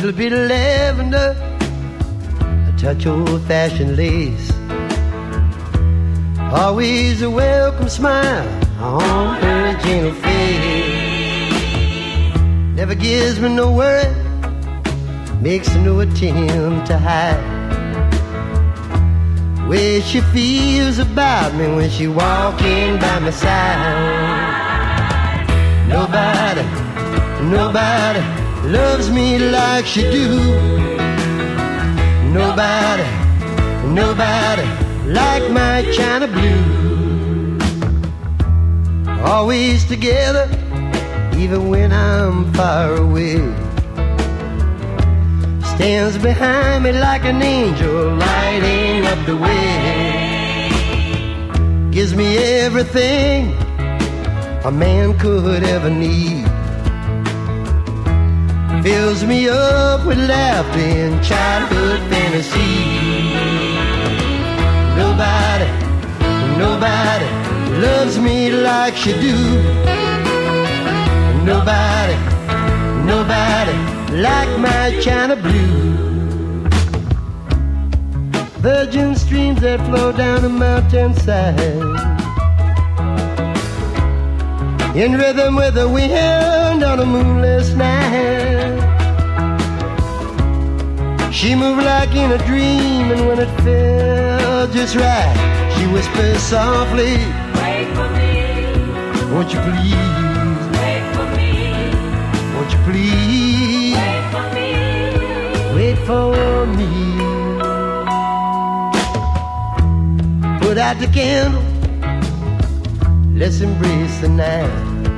little bit of lavender, a touch old-fashioned lace. Always a welcome smile on her gentle face. Never gives me no worry, makes no attempt to hide way she feels about me when she walking by my side. Nobody loves me like she do. Nobody like my China Blue. Always together, even when I'm far away. Stands behind me like an angel, lighting up the way. Gives me everything a man could ever need. Fills me up with laughter and childhood fantasy. Nobody loves me like she do. Nobody like my China Blue. Virgin streams that flow down the mountainside, in rhythm with the wind on a moonless night. She moved like in a dream, and when it felt just right, she whispers softly, wait for me. Won't you please? Wait for me. Won't you please? Wait for me. Wait for me. Put out the candle, let's embrace the night.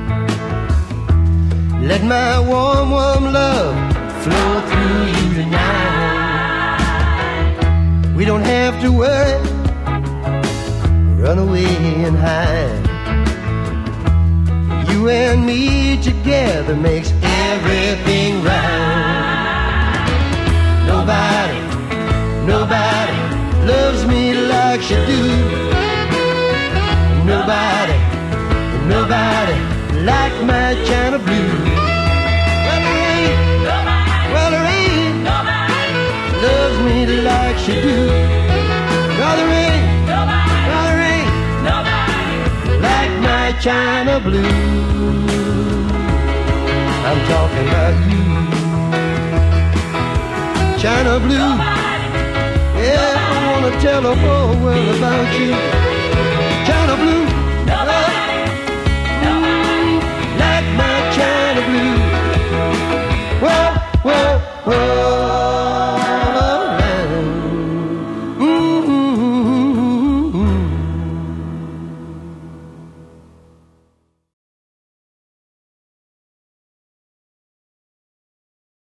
Let my warm, warm love flow through you tonight. We don't have to worry, run away and hide. You and me together makes everything right. Nobody loves me like she do. Nobody like my China Blue. Well, there ain't nobody loves me like she do. No, there ain't nobody like my China Blue. I'm talking about you, China Blue. Yeah, I wanna tell the whole world about you.